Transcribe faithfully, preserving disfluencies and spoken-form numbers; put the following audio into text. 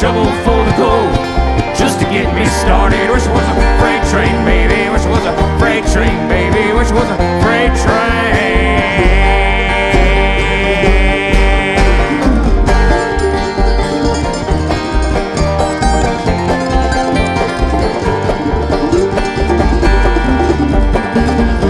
shovel full of gold just to get me started. Wish it was a freight train, baby. Wish it was a freight train, baby. Wish it was a